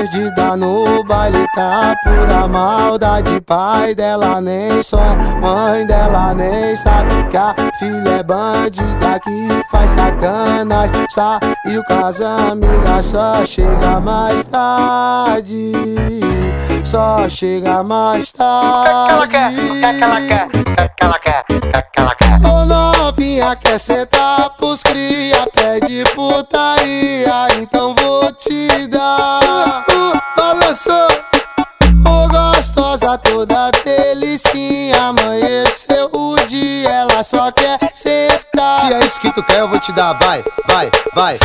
perdida no baile, tá pura maldade. Pai dela nem sonha, mãe dela nem sabe que a filha é bandida que faz sacanagem. Saiu com as amigas, só chega mais tarde. Só chega mais tarde. O que ela quer? O que ela quer? Ô novinha, quer sentar pros cria, pede putaria, então vou te dar. Balançou, ô gostosa toda delicinha, amanheceu o dia, ela só quer sentar. Se é isso que tu quer, eu vou te dar, vai, vai, vai.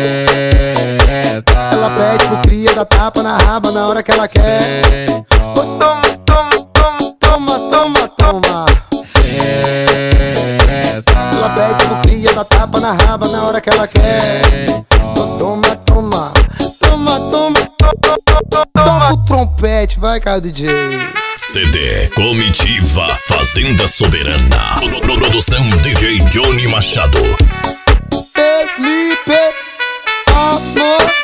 Ela pede pro cria, dá tapa na raba na hora que ela quer. Toma, toma, toma, toma, toma, toma. Ela pede pro cria, dá tapa na raba na hora que ela quer. Toma, toma, toma, toma. Toca o trompete, vai, Caio DJ. CD Comitiva Fazenda Soberana. Produção DJ Johnny Machado. Felipe Amorim.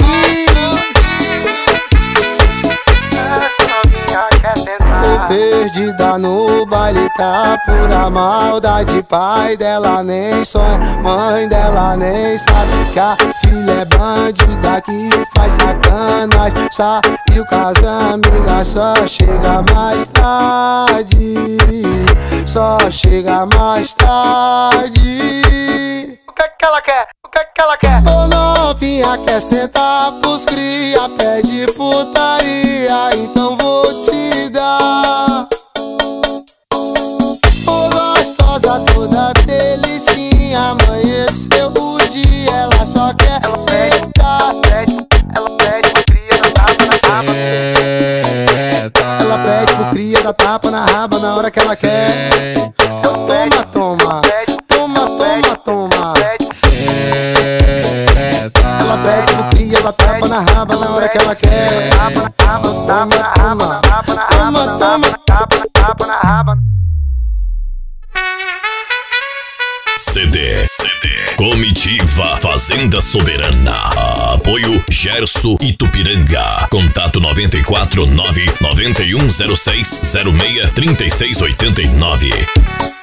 Tô perdida no baile, tá pura maldade. Pai dela nem sonha, mãe dela nem sabe que a filha é bandida que faz sacanagem. Saiu com as amigas, só chega mais tarde. Só chega mais tarde. O que ela quer? O que ela quer? Ô novinha, quer sentar pros cria, pede putaria, então vou te dar. Ô gostosa toda delicinha, amanheceu o dia, ela só quer sentar. Ela pede pro cria, dá tapa na raba. Ela pede pro cria, dá tapa na raba na hora que ela quer. Toma, toma, toma, toma, toma. Ela pede pro cria, dá tapa na raba na hora que ela quer. Toma, toma, toma, toma. Tapa na raba. CD Comitiva Fazenda Soberana. Apoio Gerson Itupiranga. Contato 94 99106 06 3689.